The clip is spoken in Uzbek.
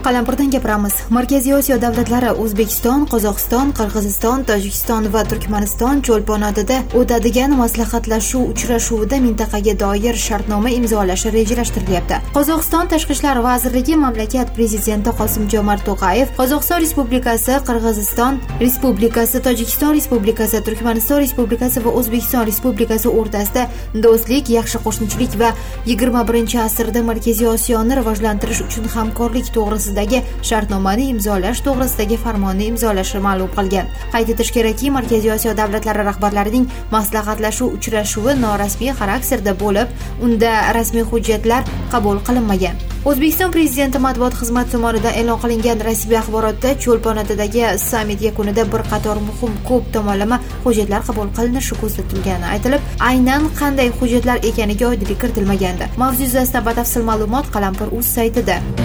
Qalampirdan gapiramiz. Markaziy Osiyo davlatlari O'zbekiston, Qozog'iston, Qirg'iziston, Tojikiston va Turkmaniston cho'lponatida o'tadigan maslahatlashuv uchrashuvida mintaqaga doir shartnoma imzolashi rejalashtiryapti. Qozog'iston Tashqi ishlar vazirligi mamlakat prezidenti Qosim-Jomart To'qayev Qozog'iston Respublikasi, Qirg'iziston Respublikasi, Tojikiston Respublikasi, Turkmaniston Respublikasi va O'zbekiston Respublikasi o'rtasida do'stlik, yaxshi qo'shnichilik va 21-asrda Markaziy Osiyoni rivojlantirish uchun hamkorlik to'g'risidagi shartnomani imzolash to'g'risidagi farmonni imzolashi ma'lum qilgan. Qayd etish kerakki, Markaziy Osiyo davlatlari rahbarlarining maslahatlashuv uchrashuvi norasmiy xarakterda bo'lib, unda rasmiy hujjatlar qabul qilinmagan. O'zbekiston prezidenti matbuot xizmati tomonidan e'lon qilingan rasmiy axborotda cho'lponatidagi sammit yakunida bir qator muhim ko'p tomonlama hujjatlar qabul qilinishi ko'zda tutilgani aytilib, aynan qanday hujjatlar ekaniga oydinlik kiritilmagandi. Mavzu yuzasidan batafsil ma'lumot Qalampir.uz saytida.